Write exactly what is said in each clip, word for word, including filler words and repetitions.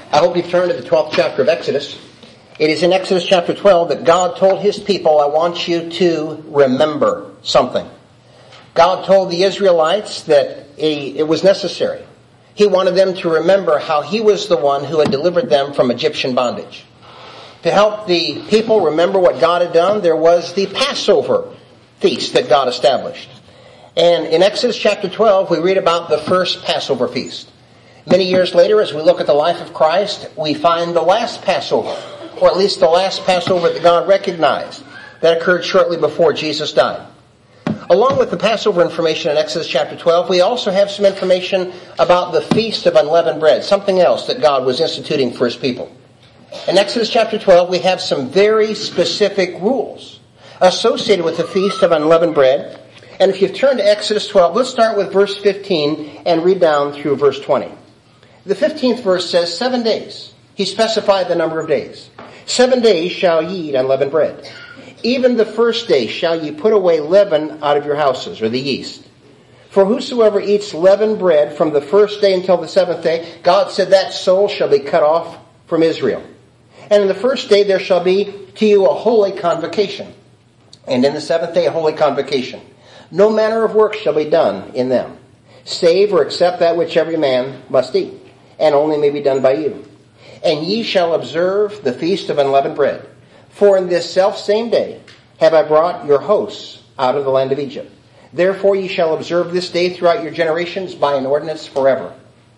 I hope you've turned to the twelfth chapter of Exodus. It is in Exodus chapter twelve that God told his people, I want you to remember something. God told the Israelites that it was necessary. He wanted them to remember how he was the one who had delivered them from Egyptian bondage. To help the people remember what God had done, there was the Passover feast that God established. And in Exodus chapter twelve, we read about the first Passover feast. Many years later, as we look at the life of Christ, we find the last Passover, or at least the last Passover that God recognized, that occurred shortly before Jesus died. Along with the Passover information in Exodus chapter twelve, we also have some information about the Feast of Unleavened Bread, something else that God was instituting for his people. In Exodus chapter twelve, we have some very specific rules associated with the Feast of Unleavened Bread. And if you turn to Exodus twelve, let's start with verse fifteen and read down through verse twenty. The fifteenth verse says, seven days. He specified the number of days. Seven days shall ye eat unleavened bread. Even the first day shall ye put away leaven out of your houses, or the yeast. For whosoever eats leavened bread from the first day until the seventh day, God said that soul shall be cut off from Israel. And in the first day there shall be to you a holy convocation. And in the seventh day a holy convocation. No manner of work shall be done in them, save or except that which every man must eat, and only may be done by you. And ye shall observe the feast of unleavened bread. For in this selfsame day have I brought your hosts out of the land of Egypt. Therefore ye shall observe this day throughout your generations by an ordinance forever.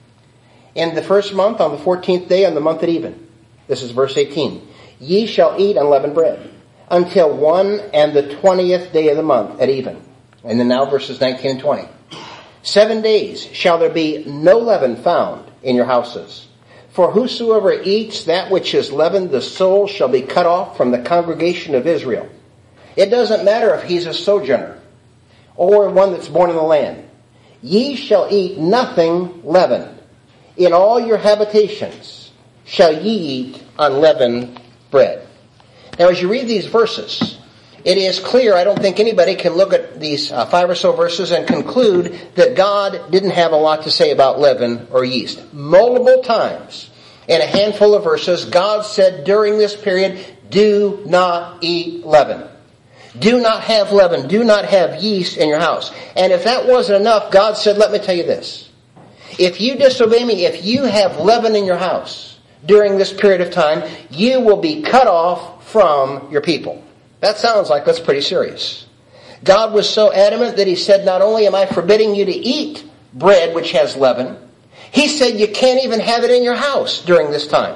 In the first month, on the fourteenth day, on the month at even. This is verse eighteen. Ye shall eat unleavened bread until one and the twentieth day of the month at even. And then now verses nineteen and twenty. Seven days shall there be no leaven found in your houses. For whosoever eats that which is leavened, the soul shall be cut off from the congregation of Israel. It doesn't matter if he's a sojourner or one that's born in the land. Ye shall eat nothing leavened. In all your habitations shall ye eat unleavened bread. Now as you read these verses, it is clear, I don't think anybody can look at these uh, five or so verses and conclude that God didn't have a lot to say about leaven or yeast. Multiple times in a handful of verses, God said during this period, do not eat leaven. Do not have leaven. Do not have yeast in your house. And if that wasn't enough, God said, let me tell you this. If you disobey me, if you have leaven in your house during this period of time, you will be cut off from your people. That sounds like that's pretty serious. God was so adamant that he said, not only am I forbidding you to eat bread which has leaven, he said you can't even have it in your house during this time.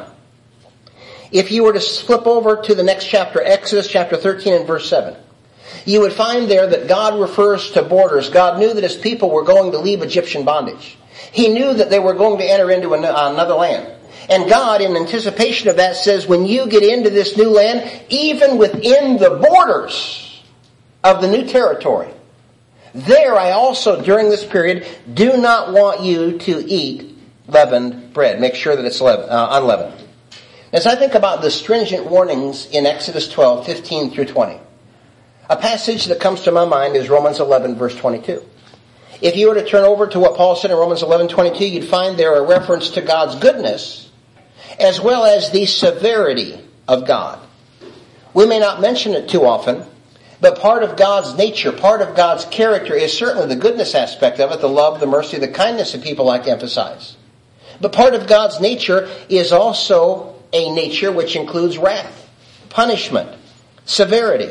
If you were to flip over to the next chapter, Exodus chapter thirteen and verse seven, you would find there that God refers to borders. God knew that his people were going to leave Egyptian bondage. He knew that they were going to enter into another land. And God, in anticipation of that, says, when you get into this new land, even within the borders of the new territory, there I also, during this period, do not want you to eat leavened bread. Make sure that it's leaven, uh, unleavened. As I think about the stringent warnings in Exodus twelve, fifteen through twenty, a passage that comes to my mind is Romans eleven, verse twenty-two. If you were to turn over to what Paul said in Romans eleven, twenty-two, you'd find there a reference to God's goodness as well as the severity of God. We may not mention it too often, but part of God's nature, part of God's character is certainly the goodness aspect of it, the love, the mercy, the kindness that people like to emphasize. But part of God's nature is also a nature which includes wrath, punishment, severity.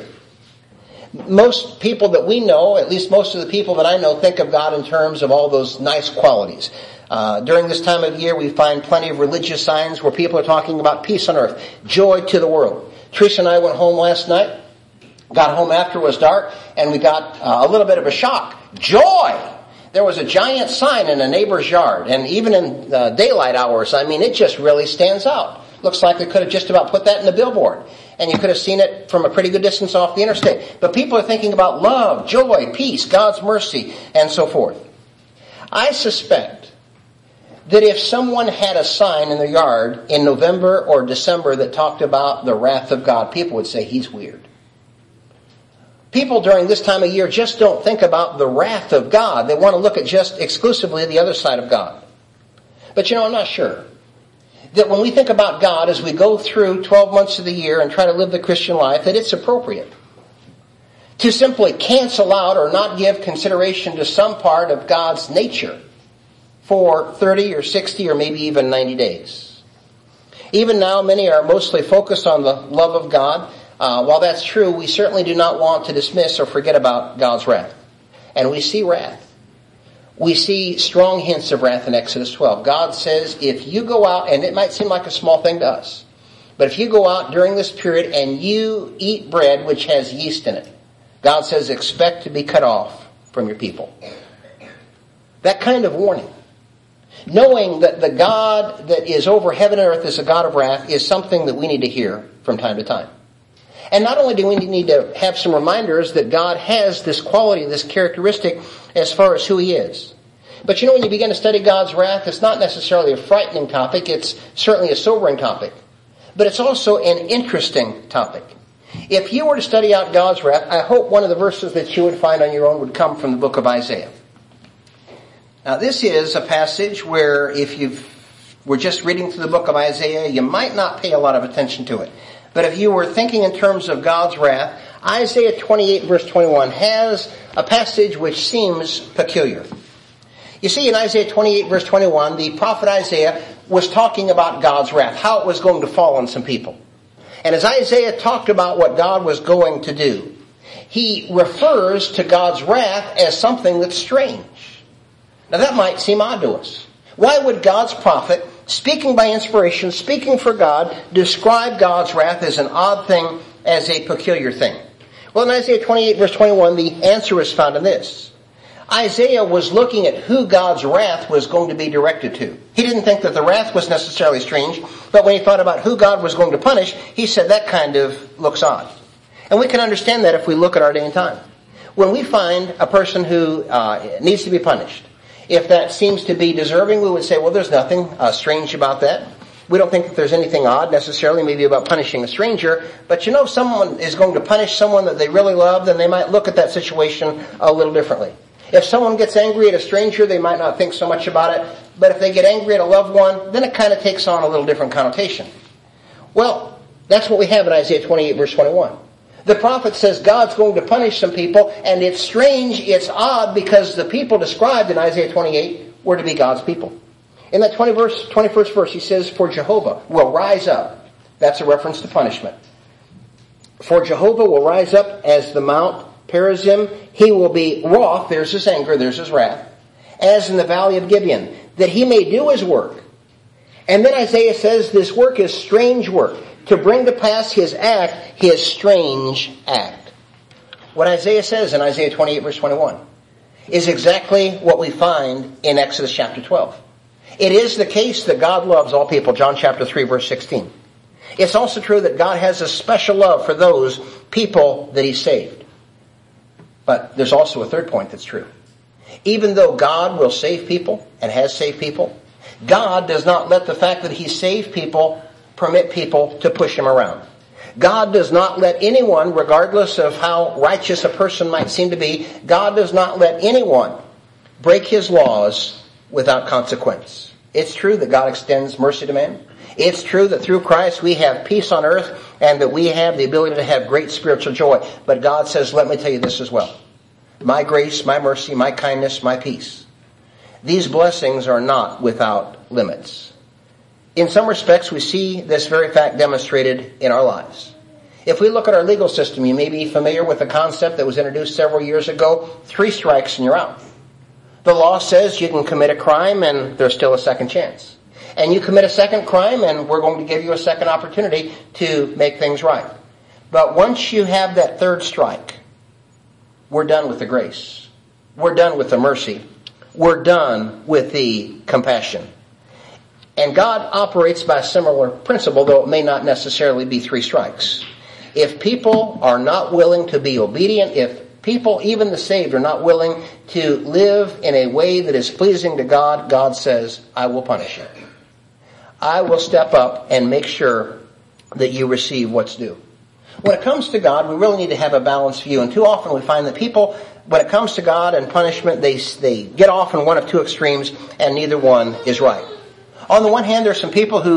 Most people that we know, at least most of the people that I know, think of God in terms of all those nice qualities. Uh, during this time of year, we find plenty of religious signs where people are talking about peace on earth, joy to the world. Teresa and I went home last night, got home after it was dark, and we got uh, a little bit of a shock. Joy! There was a giant sign in a neighbor's yard, and even in uh, daylight hours, I mean, it just really stands out. Looks like they could have just about put that in the billboard, and you could have seen it from a pretty good distance off the interstate. But people are thinking about love, joy, peace, God's mercy, and so forth. I suspect that if someone had a sign in their yard in November or December that talked about the wrath of God, people would say, he's weird. People during this time of year just don't think about the wrath of God. They want to look at just exclusively the other side of God. But you know, I'm not sure. that when we think about God as we go through twelve months of the year and try to live the Christian life, that it's appropriate to simply cancel out or not give consideration to some part of God's nature for thirty or sixty or maybe even ninety days. Even now, many are mostly focused on the love of God. Uh, while that's true, we certainly do not want to dismiss or forget about God's wrath. And we see wrath. We see strong hints of wrath in Exodus twelve. God says, if you go out, and it might seem like a small thing to us, but if you go out during this period and you eat bread which has yeast in it, God says, expect to be cut off from your people. That kind of warning, knowing that the God that is over heaven and earth is a God of wrath, is something that we need to hear from time to time. And not only do we need to have some reminders that God has this quality, this characteristic as far as who He is. But you know, when you begin to study God's wrath, it's not necessarily a frightening topic. It's certainly a sobering topic. But it's also an interesting topic. If you were to study out God's wrath, I hope one of the verses that you would find on your own would come from the book of Isaiah. Now, this is a passage where if you were just reading through the book of Isaiah, you might not pay a lot of attention to it. But if you were thinking in terms of God's wrath, Isaiah twenty-eight verse twenty-one has a passage which seems peculiar. You see, in Isaiah twenty-eight verse twenty-one, the prophet Isaiah was talking about God's wrath, how it was going to fall on some people. And as Isaiah talked about what God was going to do, he refers to God's wrath as something that's strange. Now that might seem odd to us. Why would God's prophet, speaking by inspiration, speaking for God, describe God's wrath as an odd thing, as a peculiar thing? Well, in Isaiah twenty-eight verse twenty-one, the answer is found in this. Isaiah was looking at who God's wrath was going to be directed to. He didn't think that the wrath was necessarily strange, but when he thought about who God was going to punish, he said that kind of looks odd. And we can understand that if we look at our day and time. When we find a person who uh, needs to be punished, if that seems to be deserving, we would say, well, there's nothing uh, strange about that. We don't think that there's anything odd necessarily maybe about punishing a stranger. But you know, if someone is going to punish someone that they really love, then they might look at that situation a little differently. If someone gets angry at a stranger, they might not think so much about it. But if they get angry at a loved one, then it kind of takes on a little different connotation. Well, that's what we have in Isaiah twenty-eight verse twenty-one. The prophet says God's going to punish some people, and it's strange, it's odd, because the people described in Isaiah twenty-eight were to be God's people. In that twenty verse, twenty-first verse, he says, for Jehovah will rise up. That's a reference to punishment. For Jehovah will rise up as the Mount Perazim. He will be wroth, there's his anger, there's his wrath, as in the valley of Gibeon, that he may do his work. And then Isaiah says this work is strange work, to bring to pass his act, his strange act. What Isaiah says in Isaiah twenty-eight verse twenty-one is exactly what we find in Exodus chapter twelve. It is the case that God loves all people, John chapter three verse sixteen. It's also true that God has a special love for those people that He saved. But there's also a third point that's true. Even though God will save people and has saved people, God does not let the fact that He saved people permit people to push Him around. God does not let anyone, regardless of how righteous a person might seem to be, God does not let anyone break His laws without consequence. It's true that God extends mercy to man. It's true that through Christ we have peace on earth and that we have the ability to have great spiritual joy. But God says, let me tell you this as well. My grace, my mercy, my kindness, my peace. These blessings are not without limits. In some respects, we see this very fact demonstrated in our lives. If we look at our legal system, you may be familiar with the concept that was introduced several years ago, three strikes and you're out. The law says you can commit a crime and there's still a second chance. And you commit a second crime and we're going to give you a second opportunity to make things right. But once you have that third strike, we're done with the grace. We're done with the mercy. We're done with the compassion. And God operates by a similar principle, though it may not necessarily be three strikes. If people are not willing to be obedient, if people, even the saved, are not willing to live in a way that is pleasing to God, God says, I will punish you. I will step up and make sure that you receive what's due. When it comes to God, we really need to have a balanced view. And too often we find that people, when it comes to God and punishment, they, they get off in one of two extremes, and neither one is right. On the one hand, there are some people who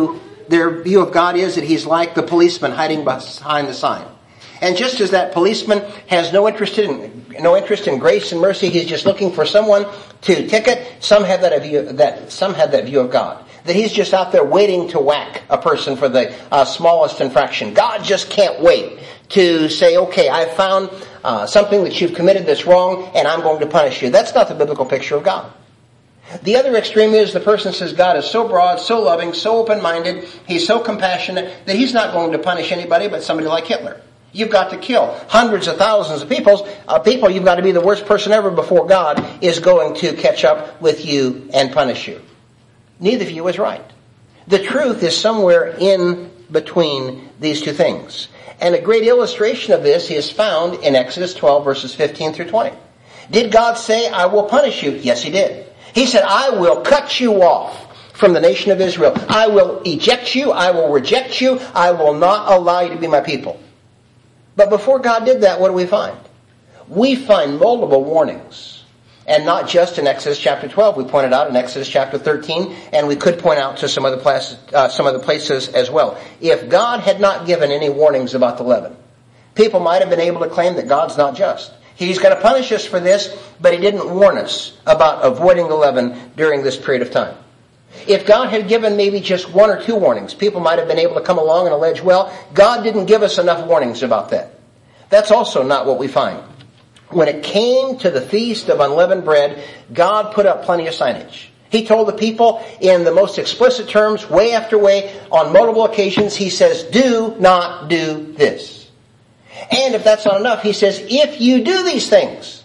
their view of God is that he's like the policeman hiding behind the sign. And just as that policeman has no interest in no interest in grace and mercy, he's just looking for someone to ticket. Some have that view. That some have that view of God, that he's just out there waiting to whack a person for the uh, smallest infraction. God just can't wait to say, "Okay, I found uh, something that you've committed that's wrong, and I'm going to punish you." That's not the biblical picture of God. The other extreme is the person says God is so broad, so loving, so open-minded, he's so compassionate that he's not going to punish anybody but somebody like Hitler. You've got to kill hundreds of thousands of people. Uh, people, you've got to be the worst person ever before God is going to catch up with you and punish you. Neither of you is right. The truth is somewhere in between these two things. And a great illustration of this is found in Exodus twelve, verses fifteen through twenty. Did God say, "I will punish you"? Yes, he did. He said, "I will cut you off from the nation of Israel. I will eject you. I will reject you. I will not allow you to be my people." But before God did that, what do we find? We find multiple warnings. And not just in Exodus chapter twelve. We pointed out in Exodus chapter thirteen, and we could point out to some other places, uh, some other places as well. If God had not given any warnings about the leaven, people might have been able to claim that God's not just. He's going to punish us for this, but he didn't warn us about avoiding the leaven during this period of time. If God had given maybe just one or two warnings, people might have been able to come along and allege, well, God didn't give us enough warnings about that. That's also not what we find. When it came to the Feast of Unleavened Bread, God put up plenty of signage. He told the people in the most explicit terms, way after way, on multiple occasions, he says, "Do not do this." And if that's not enough, he says, "If you do these things,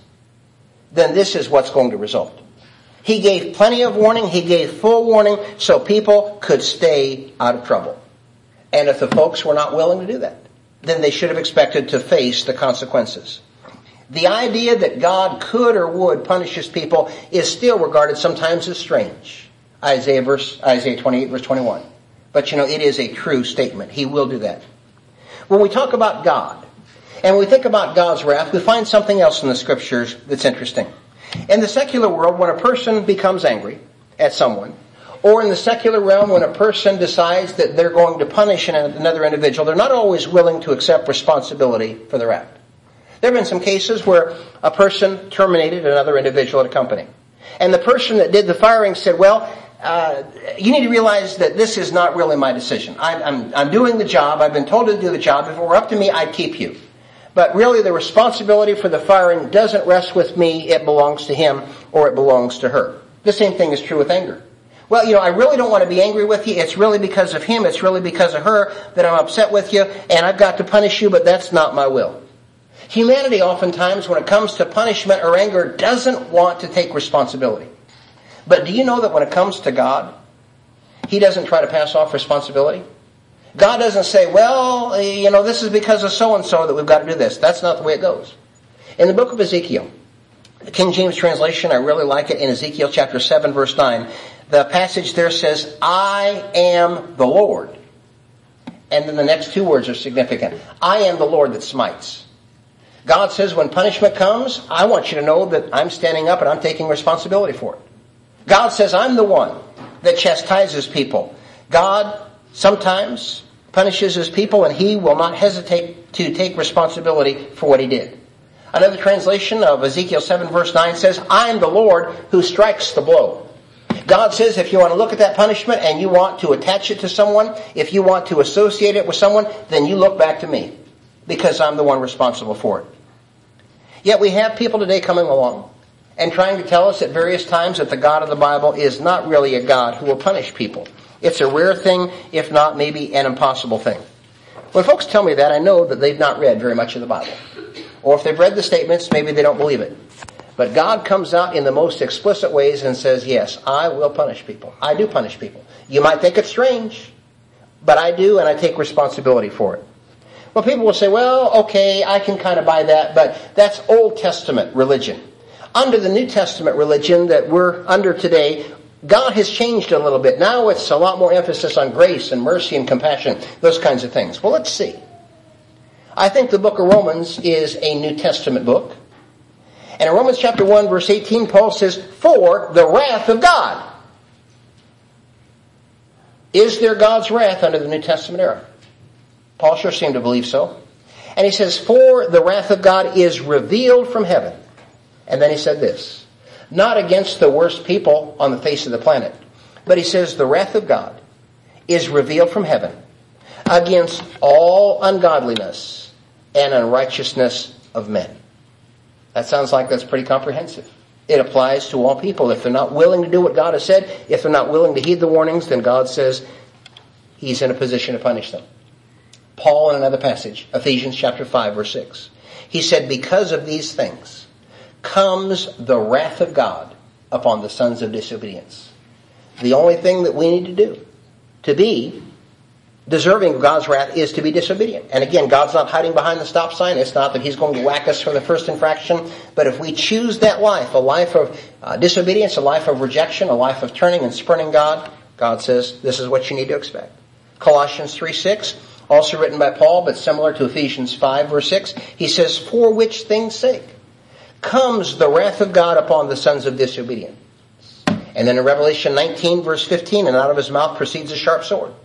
then this is what's going to result." He gave plenty of warning. He gave full warning so people could stay out of trouble. And if the folks were not willing to do that, then they should have expected to face the consequences. The idea that God could or would punish his people is still regarded sometimes as strange. Isaiah verse Isaiah twenty-eight, verse twenty-one. But you know, it is a true statement. He will do that. When we talk about God, and when we think about God's wrath, we find something else in the scriptures that's interesting. In the secular world, when a person becomes angry at someone, or in the secular realm, when a person decides that they're going to punish another individual, they're not always willing to accept responsibility for their act. There have been some cases where a person terminated another individual at a company. And the person that did the firing said, well, uh, you need to realize that this is not really my decision. I'm, I'm, I'm doing the job. I've been told to do the job. If it were up to me, I'd keep you. But really the responsibility for the firing doesn't rest with me. It belongs to him or it belongs to her. The same thing is true with anger. Well, you know, I really don't want to be angry with you. It's really because of him. It's really because of her that I'm upset with you. And I've got to punish you, but that's not my will. Humanity oftentimes, when it comes to punishment or anger, doesn't want to take responsibility. But do you know that when it comes to God, he doesn't try to pass off responsibility? God doesn't say, well, you know, this is because of so-and-so that we've got to do this. That's not the way it goes. In the book of Ezekiel, the King James translation, I really like it, in Ezekiel chapter seven, verse nine, the passage there says, I am the Lord. And then the next two words are significant. I am the Lord that smites. God says when punishment comes, I want you to know that I'm standing up and I'm taking responsibility for it. God says I'm the one that chastises people. God sometimes punishes his people and he will not hesitate to take responsibility for what he did. Another translation of Ezekiel seven verse nine says, I am the Lord who strikes the blow. God says if you want to look at that punishment and you want to attach it to someone, if you want to associate it with someone, then you look back to me because I'm the one responsible for it. Yet we have people today coming along and trying to tell us at various times that the God of the Bible is not really a God who will punish people. It's a rare thing, if not maybe an impossible thing. When folks tell me that, I know that they've not read very much of the Bible. Or if they've read the statements, maybe they don't believe it. But God comes out in the most explicit ways and says, yes, I will punish people. I do punish people. You might think it's strange, but I do, and I take responsibility for it. Well, people will say, well, okay, I can kind of buy that, but that's Old Testament religion. Under the New Testament religion that we're under today, God has changed a little bit. Now it's a lot more emphasis on grace and mercy and compassion, those kinds of things. Well, let's see. I think the book of Romans is a New Testament book. And in Romans chapter one, verse eighteen, Paul says, for the wrath of God. Is there God's wrath under the New Testament era? Paul sure seemed to believe so. And he says, for the wrath of God is revealed from heaven. And then he said this, not against the worst people on the face of the planet, but he says the wrath of God is revealed from heaven against all ungodliness and unrighteousness of men. That sounds like that's pretty comprehensive. It applies to all people. If they're not willing to do what God has said, if they're not willing to heed the warnings, then God says he's in a position to punish them. Paul in another passage, Ephesians chapter five, verse six. He said, because of these things comes the wrath of God upon the sons of disobedience. The only thing that we need to do to be deserving of God's wrath is to be disobedient. And again, God's not hiding behind the stop sign. It's not that he's going to whack us for the first infraction. But if we choose that life, a life of uh, disobedience, a life of rejection, a life of turning and spurning God, God says this is what you need to expect. Colossians three six, also written by Paul, but similar to Ephesians five, verse six, he says, for which things' sake comes the wrath of God upon the sons of disobedience. And then in Revelation nineteen, verse fifteen, and out of his mouth proceeds a sharp sword,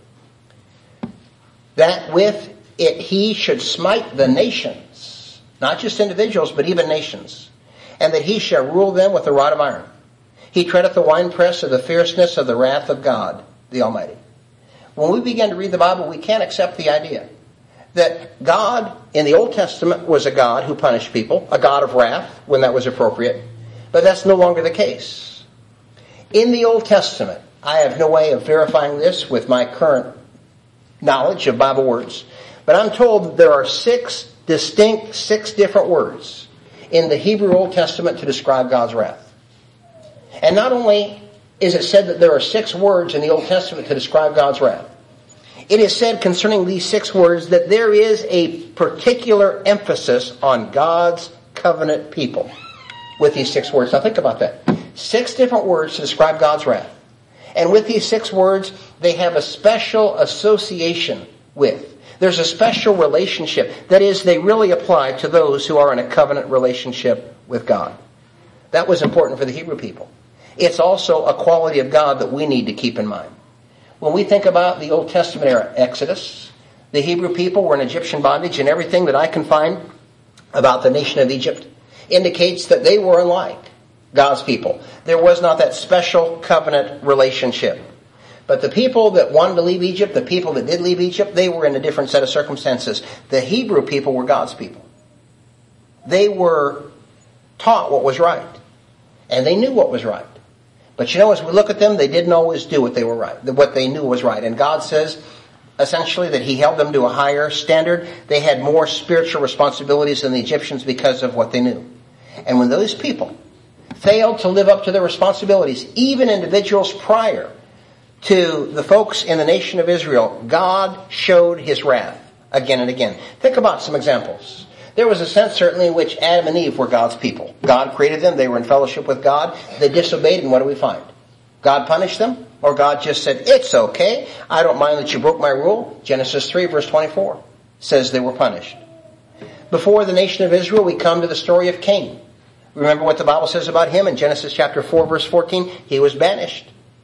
that with it he should smite the nations, not just individuals, but even nations, and that he shall rule them with a rod of iron. He treadeth the winepress of the fierceness of the wrath of God, the Almighty. When we begin to read the Bible, we can't accept the idea that God in the Old Testament was a God who punished people, a God of wrath when that was appropriate, but that's no longer the case. In the Old Testament, I have no way of verifying this with my current knowledge of Bible words, but I'm told that there are six distinct, six different words in the Hebrew Old Testament to describe God's wrath. And not only is it said that there are six words in the Old Testament to describe God's wrath, it is said concerning these six words that there is a particular emphasis on God's covenant people with these six words. Now think about that. Six different words to describe God's wrath. And with these six words, they have a special association with. There's a special relationship. That is, they really apply to those who are in a covenant relationship with God. That was important for the Hebrew people. It's also a quality of God that we need to keep in mind. When we think about the Old Testament era, Exodus, the Hebrew people were in Egyptian bondage, and everything that I can find about the nation of Egypt indicates that they were unlike God's people. There was not that special covenant relationship. But the people that wanted to leave Egypt, the people that did leave Egypt, they were in a different set of circumstances. The Hebrew people were God's people. They were taught what was right. And they knew what was right. But you know, as we look at them, they didn't always do what they were right, what they knew was right. And God says, essentially, that he held them to a higher standard. They had more spiritual responsibilities than the Egyptians because of what they knew. And when those people failed to live up to their responsibilities, even individuals prior to the folks in the nation of Israel, God showed his wrath again and again. Think about some examples. There was a sense, certainly, in which Adam and Eve were God's people. God created them. They were in fellowship with God. They disobeyed, and what do we find? God punished them? Or God just said, it's okay. I don't mind that you broke my rule. Genesis three, verse twenty-four says they were punished. Before the nation of Israel, we come to the story of Cain. Remember what the Bible says about him in Genesis chapter four, verse fourteen? He was banished.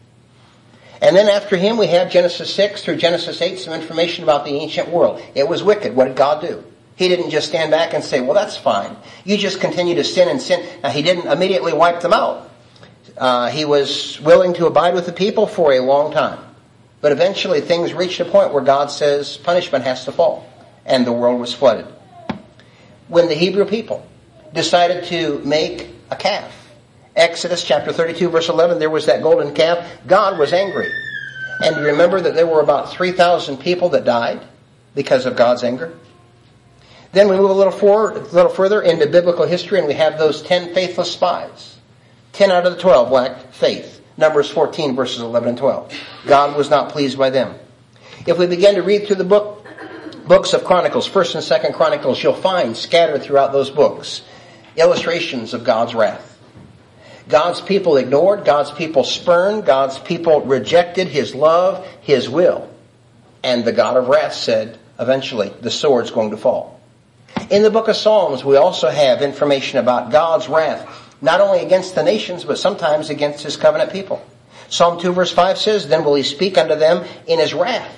And then after him, we have Genesis six through Genesis eight, some information about the ancient world. It was wicked. What did God do? He didn't just stand back and say, well, that's fine. You just continue to sin and sin. Now, he didn't immediately wipe them out. Uh, he was willing to abide with the people for a long time. But eventually things reached a point where God says punishment has to fall. And the world was flooded. When the Hebrew people decided to make a calf, Exodus chapter thirty-two, verse eleven, there was that golden calf. God was angry. And you remember that there were about three thousand people that died because of God's anger? Then we move a little, forward, a little further into biblical history, and we have those ten faithless spies. Ten out of the twelve lacked faith. Numbers fourteen, verses eleven and twelve. God was not pleased by them. If we begin to read through the book, books of Chronicles, First and Second Chronicles, you'll find scattered throughout those books illustrations of God's wrath. God's people ignored, God's people spurned, God's people rejected his love, his will. And the God of wrath said, eventually, the sword's going to fall. In the book of Psalms, we also have information about God's wrath, not only against the nations, but sometimes against his covenant people. Psalm two verse five says, then will he speak unto them in his wrath,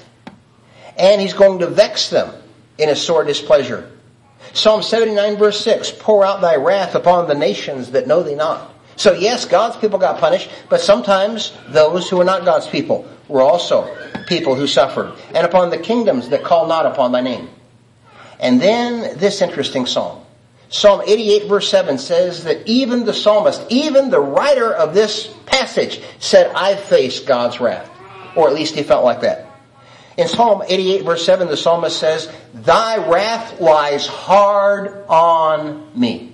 and he's going to vex them in his sore displeasure. Psalm seventy-nine verse six, pour out thy wrath upon the nations that know thee not. So yes, God's people got punished, but sometimes those who are not God's people were also people who suffered. And upon the kingdoms that call not upon thy name. And then this interesting psalm. Psalm eighty-eight verse seven says that even the psalmist, even the writer of this passage said, I face God's wrath. Or at least he felt like that. In Psalm eighty-eight verse seven, the psalmist says, thy wrath lies hard on me.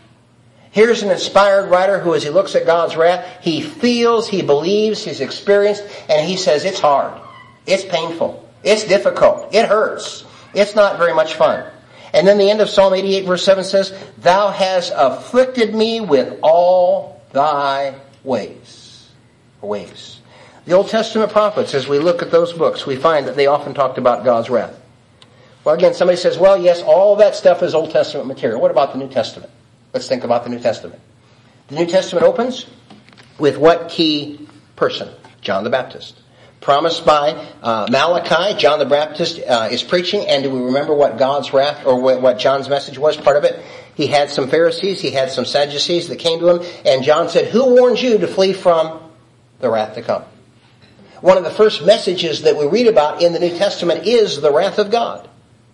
Here's an inspired writer who, as he looks at God's wrath, he feels, he believes, he's experienced, and he says it's hard. It's painful. It's difficult. It hurts. It's not very much fun. And then the end of Psalm eighty-eight verse seven says, thou hast afflicted me with all thy ways. Ways. The Old Testament prophets, as we look at those books, we find that they often talked about God's wrath. Well, again, somebody says, well, yes, all that stuff is Old Testament material. What about the New Testament? Let's think about the New Testament. The New Testament opens with what key person? John the Baptist. Promised by uh, Malachi, John the Baptist uh, is preaching, and do we remember what God's wrath, or what John's message was, part of it? He had some Pharisees, he had some Sadducees that came to him, and John said, who warned you to flee from the wrath to come? One of the first messages that we read about in the New Testament is the wrath of God.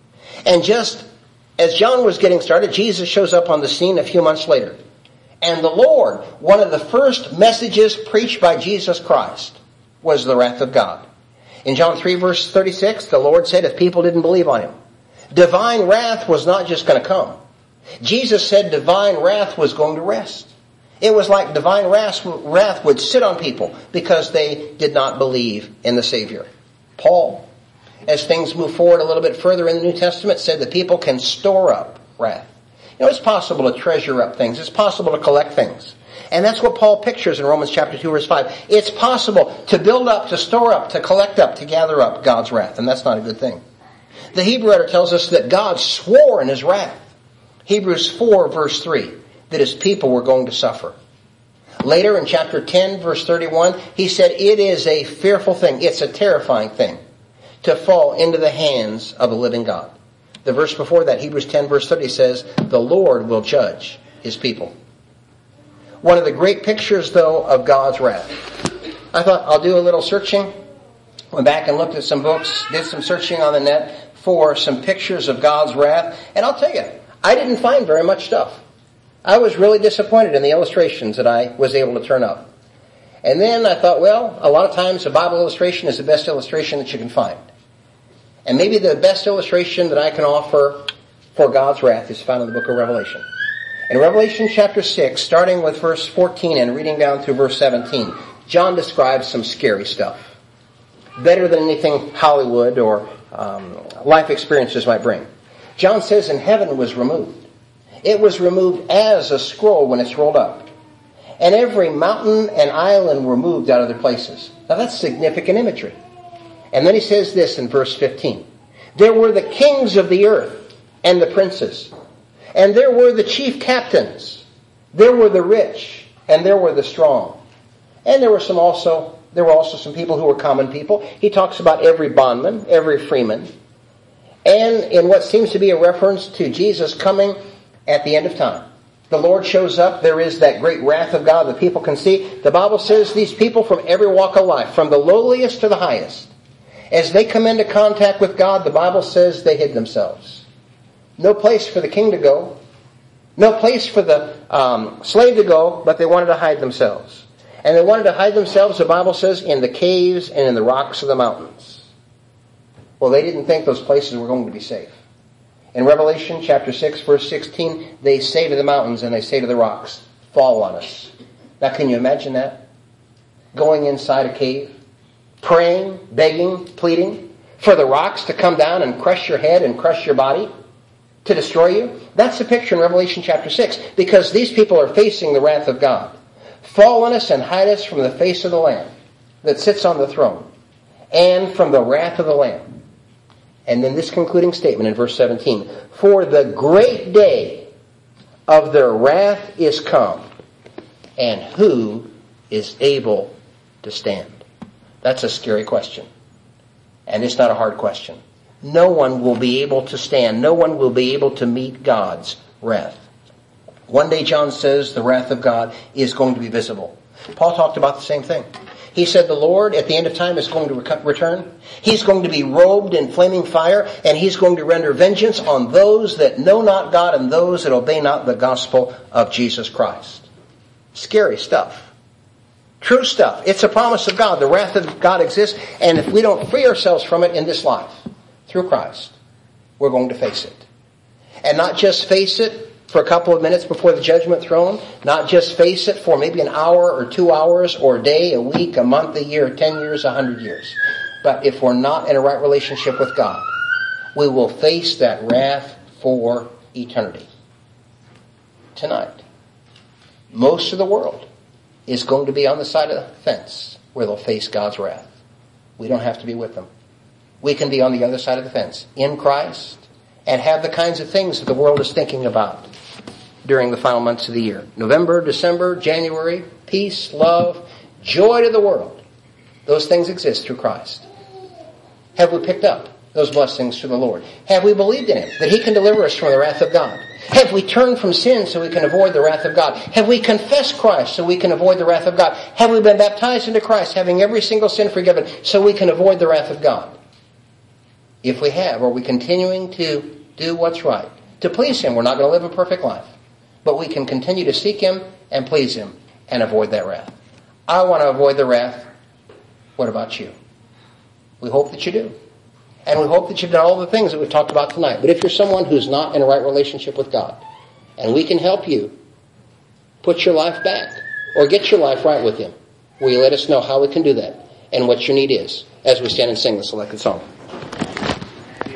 And just as John was getting started, Jesus shows up on the scene a few months later. And the Lord, one of the first messages preached by Jesus Christ, was the wrath of God. In John three verse thirty-six, the Lord said if people didn't believe on him, divine wrath was not just going to come. Jesus said divine wrath was going to rest. It was like divine wrath would sit on people because they did not believe in the Savior. Paul, as things move forward a little bit further in the New Testament, said that people can store up wrath. You know, it's possible to treasure up things. It's possible to collect things. And that's what Paul pictures in Romans chapter two verse five. It's possible to build up, to store up, to collect up, to gather up God's wrath. And that's not a good thing. The Hebrew writer tells us that God swore in his wrath. Hebrews four verse three, that his people were going to suffer. Later in chapter ten verse thirty-one, he said it is a fearful thing. It's a terrifying thing to fall into the hands of the living God. The verse before that, Hebrews ten verse thirty, says, the Lord will judge his people. One of the great pictures, though, of God's wrath. I thought I'll do a little searching. Went back and looked at some books, did some searching on the net for some pictures of God's wrath. And I'll tell you, I didn't find very much stuff. I was really disappointed in the illustrations that I was able to turn up. And then I thought, well, a lot of times a Bible illustration is the best illustration that you can find. And maybe the best illustration that I can offer for God's wrath is found in the book of Revelation. In Revelation chapter six, starting with verse fourteen and reading down through verse seventeen, John describes some scary stuff. Better than anything Hollywood or um, life experiences might bring. John says, and heaven was removed. It was removed as a scroll when it's rolled up. And every mountain and island were moved out of their places. Now that's significant imagery. And then he says this in verse fifteen. There were the kings of the earth and the princes. And there were the chief captains. There were the rich. And there were the strong. And there were some also, there were also some people who were common people. He talks about every bondman, every freeman. And in what seems to be a reference to Jesus coming at the end of time. The Lord shows up. There is that great wrath of God that people can see. The Bible says these people from every walk of life, from the lowliest to the highest, as they come into contact with God, the Bible says they hid themselves. No place for the king to go. No place for the um, slave to go, but they wanted to hide themselves. And they wanted to hide themselves, the Bible says, in the caves and in the rocks of the mountains. Well, they didn't think those places were going to be safe. In Revelation chapter six, verse sixteen, they say to the mountains and they say to the rocks, fall on us. Now, can you imagine that? Going inside a cave, praying, begging, pleading for the rocks to come down and crush your head and crush your body, to destroy you. That's the picture in Revelation chapter six, because these people are facing the wrath of God. Fall on us and hide us from the face of the Lamb that sits on the throne, and from the wrath of the Lamb. And then this concluding statement in verse seventeen, for the great day of their wrath is come, and who is able to stand? That's a scary question. And it's not a hard question. No one will be able to stand. No one will be able to meet God's wrath. One day, John says, the wrath of God is going to be visible. Paul talked about the same thing. He said the Lord at the end of time is going to return. He's going to be robed in flaming fire, and he's going to render vengeance on those that know not God and those that obey not the gospel of Jesus Christ. Scary stuff. True stuff. It's a promise of God. The wrath of God exists, and if we don't free ourselves from it in this life, through Christ, we're going to face it. And not just face it for a couple of minutes before the judgment throne, not just face it for maybe an hour or two hours or a day, a week, a month, a year, ten years, a hundred years. But if we're not in a right relationship with God, we will face that wrath for eternity. Tonight, most of the world is going to be on the side of the fence where they'll face God's wrath. We don't have to be with them. We can be on the other side of the fence in Christ and have the kinds of things that the world is thinking about during the final months of the year. November, December, January, peace, love, joy to the world. Those things exist through Christ. Have we picked up those blessings through the Lord? Have we believed in Him, that He can deliver us from the wrath of God? Have we turned from sin so we can avoid the wrath of God? Have we confessed Christ so we can avoid the wrath of God? Have we been baptized into Christ, having every single sin forgiven, so we can avoid the wrath of God? If we have, are we continuing to do what's right? To please Him, we're not going to live a perfect life. But we can continue to seek Him and please Him and avoid that wrath. I want to avoid the wrath. What about you? We hope that you do. And we hope that you've done all the things that we've talked about tonight. But if you're someone who's not in a right relationship with God, and we can help you put your life back or get your life right with Him, will you let us know how we can do that and what your need is as we stand and sing the selected song?